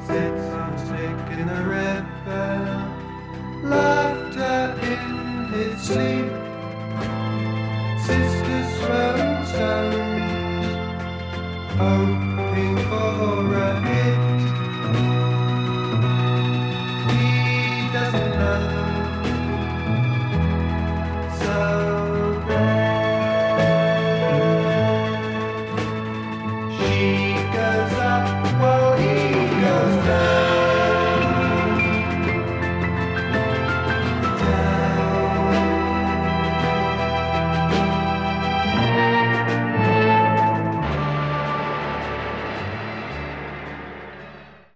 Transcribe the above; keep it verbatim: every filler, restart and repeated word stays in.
sits on a stick in the river, laughter in his sleep. Sisters throwing stones. Oh,